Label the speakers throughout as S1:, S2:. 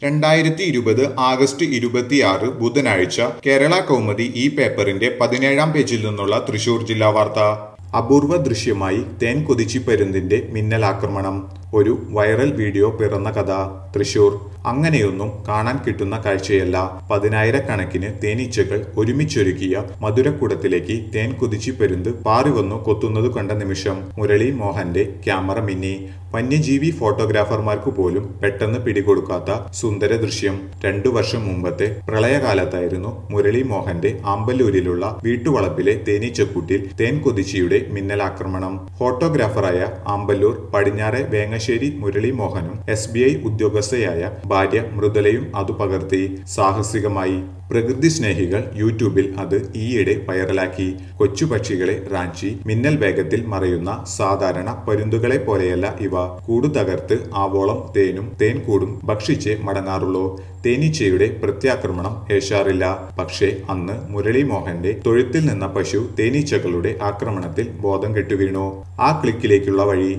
S1: 2020 August 26 ബുധനാഴ്ച കേരള കൗമുദി ഈ പേപ്പറിന്റെ 17-ാം പേജിൽ നിന്നുള്ള തൃശൂർ ജില്ലാ വാർത്ത. അപൂർവ ദൃശ്യമായി തേൻ കൊതിച്ചിപ്പരുന്തിന്റെ മിന്നലാക്രമണം. ഒരു വൈറൽ വീഡിയോ പിറന്ന കഥ. തൃശൂർ. അങ്ങനെയൊന്നും കാണാൻ കിട്ടുന്ന കാഴ്ചയല്ല. പതിനായിരക്കണക്കിന് തേനീച്ചകൾ ഒരുമിച്ചൊരുക്കിയ മധുരക്കുടത്തിലേക്ക് തേൻ കൊതിച്ചിപ്പരുന്ത് പാറിവന്നു കൊത്തുന്നത് കണ്ട നിമിഷം മുരളി മോഹന്റെ ക്യാമറ മിന്നി. വന്യജീവി ഫോട്ടോഗ്രാഫർമാർക്ക് പോലും പെട്ടെന്ന് പിടികൊടുക്കാത്ത സുന്ദര ദൃശ്യം. 2 വർഷം മുമ്പത്തെ പ്രളയകാലത്തായിരുന്നു മുരളി മോഹന്റെ ആമ്പല്ലൂരിലുള്ള വീട്ടുവളപ്പിലെ തേനീച്ചക്കൂട്ടിൽ തേൻ കൊതിച്ചിയുടെ മിന്നലാക്രമണം. ഫോട്ടോഗ്രാഫറായ ആമ്പല്ലൂർ പടിഞ്ഞാറെ വേങ്ങശ്ശേരി മുരളി മോഹനും SBI ഉദ്യോഗസ്ഥയായ ഭാര്യ മൃദുലയും അതു പകർത്തി. സാഹസികമായി. പ്രകൃതി സ്നേഹികൾ യൂട്യൂബിൽ അത് ഈയിടെ വൈറലാക്കി. കൊച്ചുപക്ഷികളെ റാഞ്ചി മിന്നൽ വേഗത്തിൽ മറയുന്ന സാധാരണ പരുന്തുകളെ പോലെയല്ല ഇവ. കൂടു തകർത്ത് ആവോളം തേനും തേൻകൂടും ഭക്ഷിച്ചേ മടങ്ങാറുള്ളൂ. തേനീച്ചയുടെ പ്രത്യാക്രമണം ഏശാറില്ല. പക്ഷേ അന്ന് മുരളി മോഹന്റെ തൊഴുത്തിൽ നിന്ന പശു തേനീച്ചകളുടെ ആക്രമണത്തിൽ ബോധം കെട്ടുവീണു. ആ ക്ലിക്കിലേക്കുള്ള വഴി.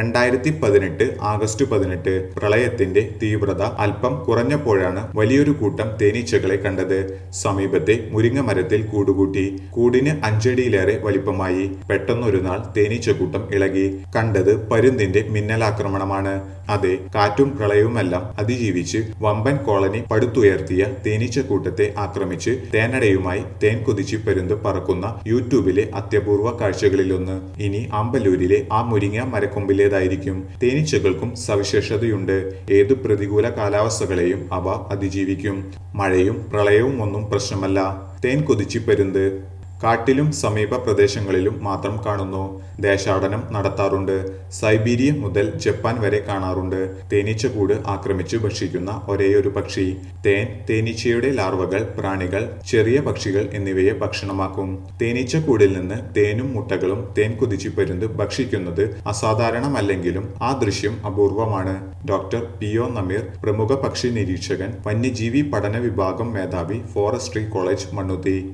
S1: 2018 ആഗസ്റ്റ് 18 പ്രളയത്തിന്റെ തീവ്രത അല്പം കുറഞ്ഞപ്പോഴാണ് വലിയൊരു കൂട്ടം തേനീച്ചകളെ കണ്ടത്. സമീപത്തെ മുരിങ്ങ മരത്തിൽ കൂടുകൂട്ടി. കൂടിന് 5 അടിയിലേറെ വലിപ്പമായി. പെട്ടെന്നൊരു നാൾ തേനീച്ചക്കൂട്ടം ഇളകി. കണ്ടത് പരുന്തിന്റെ മിന്നലാക്രമണമാണ്. അതെ, കാറ്റും പ്രളയവുമെല്ലാം അതിജീവിച്ച് വമ്പൻ കോളനി പടുത്തുയർത്തിയ തേനീച്ചക്കൂട്ടത്തെ ആക്രമിച്ച് തേനടയുമായി തേൻ കൊതിച്ച് പരുന്ത് പറക്കുന്ന യൂട്യൂബിലെ അത്യപൂർവ കാഴ്ചകളിലൊന്ന് ഇനി ആമ്പല്ലൂരിലെ ആ മുരിങ്ങ മരക്കൊമ്പിലേതായിരിക്കും. തേനീച്ചകൾക്കും സവിശേഷതയുണ്ട്. ഏതു പ്രതികൂല കാലാവസ്ഥകളെയും അവ അതിജീവിക്കും. മഴയും പ്രളയവും ഒന്നും പ്രശ്നമല്ല. തേൻ കൊതിച്ചിപ്പരുന്ത് കാട്ടിലും സമീപ പ്രദേശങ്ങളിലും മാത്രം കാണുന്നു. ദേശാടനം നടത്താറുണ്ട്. സൈബീരിയ മുതൽ ജപ്പാൻ വരെ കാണാറുണ്ട്. തേനീച്ചക്കൂട് ആക്രമിച്ചു ഭക്ഷിക്കുന്ന ഒരേയൊരു പക്ഷി. തേൻ, തേനീച്ചയുടെ ലാർവകൾ, പ്രാണികൾ, ചെറിയ പക്ഷികൾ എന്നിവയെ ഭക്ഷണമാക്കും. തേനീച്ചക്കൂടിൽ നിന്ന് തേനും മുട്ടകളും തേൻ കൊതിച്ചിപ്പരുന്ത് ഭക്ഷിക്കുന്നത് അസാധാരണമല്ലെങ്കിലും ആ ദൃശ്യം അപൂർവമാണ്. ഡോക്ടർ PO നമീർ, പ്രമുഖ പക്ഷി നിരീക്ഷകൻ, വന്യജീവി പഠന വിഭാഗം മേധാവി, ഫോറസ്ട്രി കോളേജ്, മണ്ണുത്തി.